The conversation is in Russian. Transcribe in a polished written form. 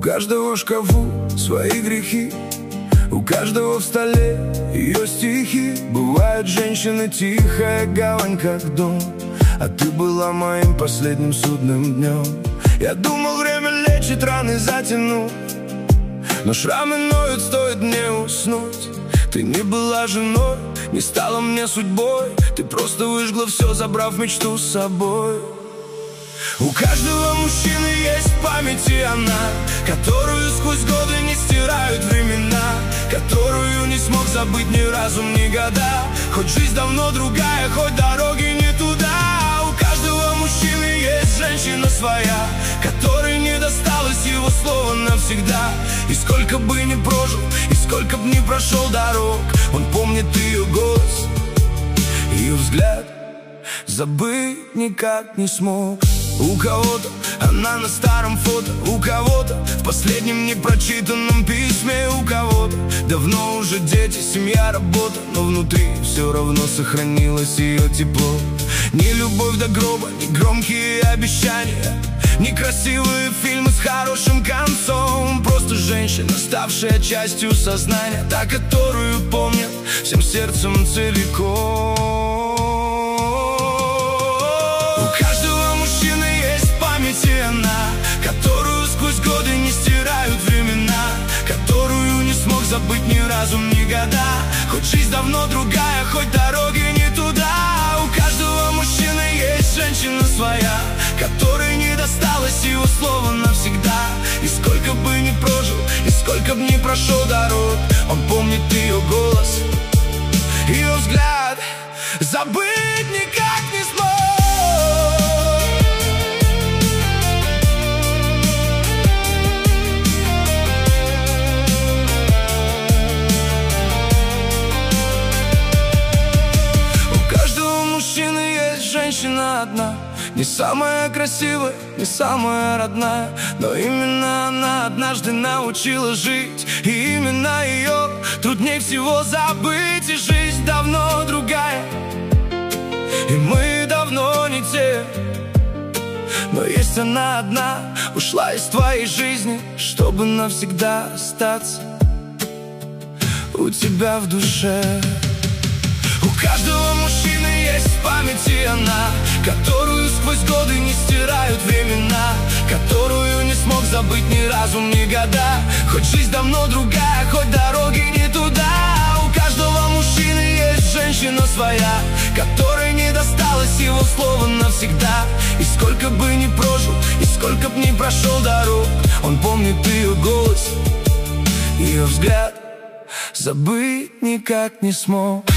каждого в шкафу свои грехи, у каждого в столе ее стихи. Бывает, женщина тихая гавань, как дом, а ты была моим последним судным днем. Я думал, время лечит раны, затянул, но шрамы ноют, стоит мне уснуть. Ты не была женой, не стала мне судьбой, ты просто выжгла все, забрав мечту с собой. У каждого мужчины есть в памяти она, которую сквозь годы не стирают времена, которую не смог забыть ни разу, ни года. Хоть жизнь давно другая, хоть дороги не туда. У каждого мужчины есть женщина своя, которой не досталось его слова навсегда. И сколько бы ни прожил, и сколько бы ни прошел дорог, он помнит ее голос, ее взгляд, забыть никак не смог. У кого-то она на старом фото, у кого-то в последнем непрочитанном письме, у кого-то давно уже дети, семья, работа, но внутри все равно сохранилось ее тепло. Ни любовь до гроба, ни громкие обещания, ни красивые фильмы с хорошим концом. Просто женщина, ставшая частью сознания, та, которую помнят всем сердцем целиком. Она, которую сквозь годы не стирают времена, которую не смог забыть ни разу, ни года. Хоть жизнь давно другая, хоть дороги не туда. У каждого мужчины есть женщина своя, которой не досталось его слова навсегда. И сколько бы ни прожил, и сколько бы ни прошел дорог, он помнит ее голос, ее взгляд, забыть никак не смог. Женщина одна, не самая красивая, не самая родная, но именно она однажды научила жить, и именно ее труднее всего забыть. И жизнь давно другая, и мы давно не те, но есть она одна, ушла из твоей жизни, чтобы навсегда остаться у тебя в душе. У каждого мужчины есть в памяти она, которую сквозь годы не стирают времена, которую не смог забыть ни разу, ни года. Хоть жизнь давно другая, хоть дороги не туда. У каждого мужчины есть женщина своя, которой не досталось его слова навсегда. И сколько бы ни прожил, и сколько бы ни прошел дорог, он помнит ее голос, ее взгляд, забыть никак не смог.